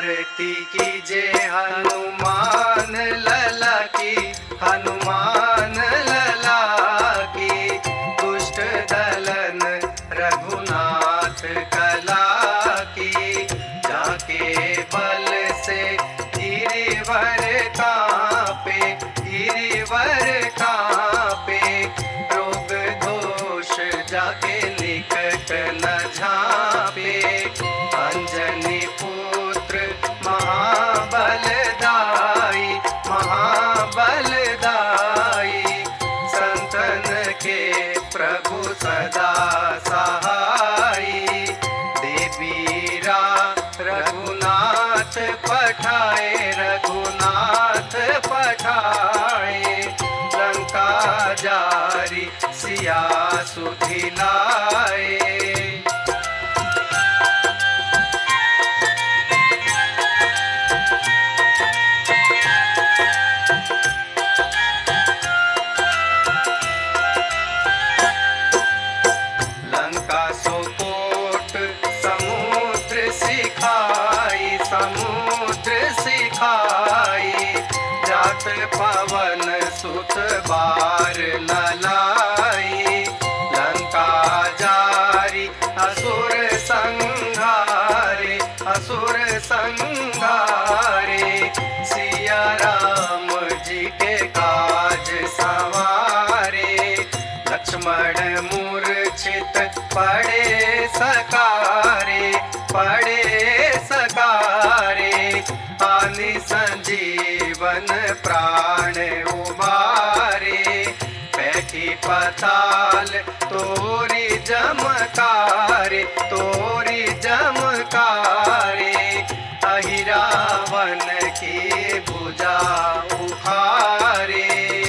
आरती कीजे हनुमान लला की, हनुमान लला की। दुष्ट दलन रघुनाथ कला की, जाके बल से गिरिवर कांपे, गिरिवर कांपे। रोग दोष जाके निकट न झांपे, अंजनी पुत्र महाबलदाई, महाबलदाई। संतन के प्रभु सदा सहाई, देवीरा रघुनाथ पठाए, रघुनाथ पठाए। लंका जारी सिया सुधिलाए, समुद्र सिखाई। जात पवन सुत बार न लाई, लंका जारी असुर संहारे, असुर संहारे। सिया राम जी के काज सवारे, लक्ष्मण मूर्छित पड़े सकारे, पड़े सकारे। आनि संजीवन प्राण उबारे, बैठी पताल तोरी जमकारे, तोरी जमकारे। अहिरावन की भुजा उखारे,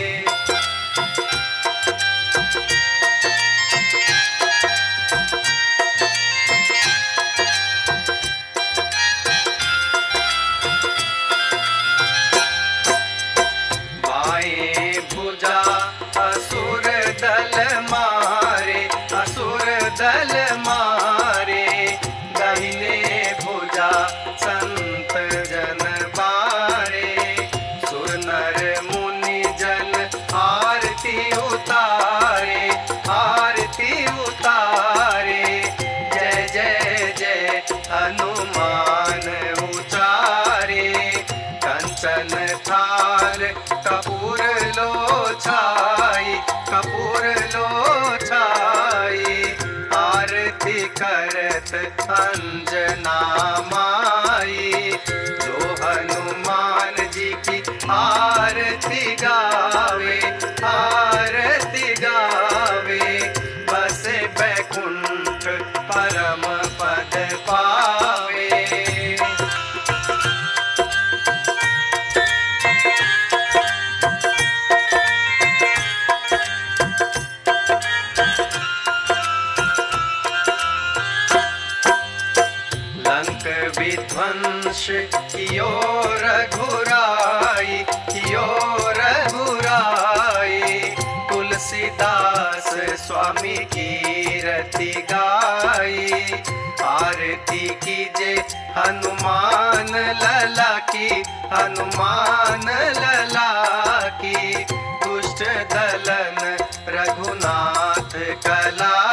असुर दल मारे, असुर दल मारे। दाहिने भुजा संत जन बारे, सुर नर मुनि जन आरती उतारे, आरती उतारे। जय जय जय हनुमान उचारे, कंचन थाल कपूर लो छाई, कपूर लो छाई। आरती करत अंजना माई, जो हनुमान जी की आरती गावे, आरती गावे। बसे बैकुंठ परम पद पावे, विध्वंस कियो रघुराई, कियो रघुराई। तुलसीदास स्वामी कीरति गाई, आरती कीजे हनुमान लला की, हनुमान लला की। दुष्ट दलन रघुनाथ कला